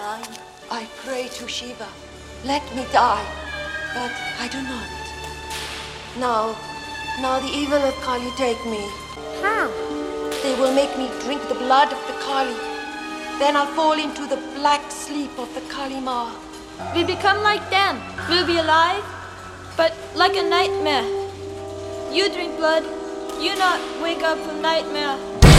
die? I pray to Shiva, let me die, but I do not. Now the evil of Kali take me. How? They will make me drink the blood of the Kali. Then I'll fall into the black sleep of the Kali Ma. We become like them. We'll be alive, but like a nightmare. You drink blood, you not wake up from nightmare.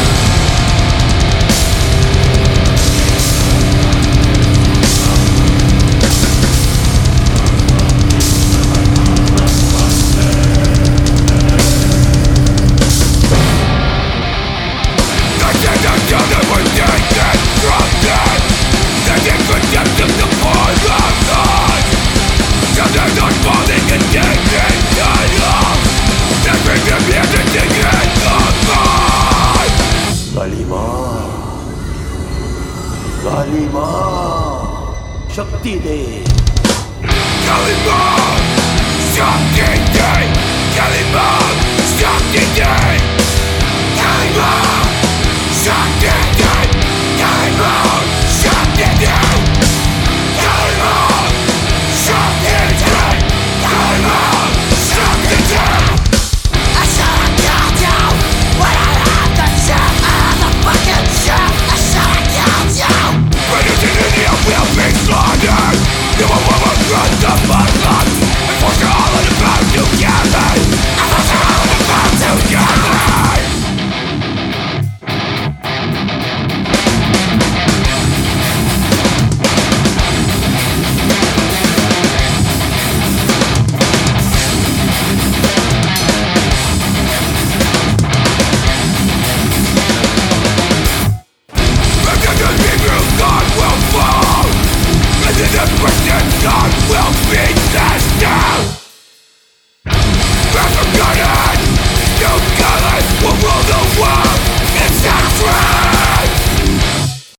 काली माँ शक्ति दे काली माँ शक्ति दे काली माँ शक्ति दे काली माँ शक्ति दे काली माँ शक्ति दे काली माँ शक्ति दे काली माँ शक्ति दे I shot a girl down when I had the chef and the fucking chef. I shot a girl down. Predators in India will be slaughtered. You will overrun the bloodlust and force her all in the bound together. And force her all in the bound together. God will be this down.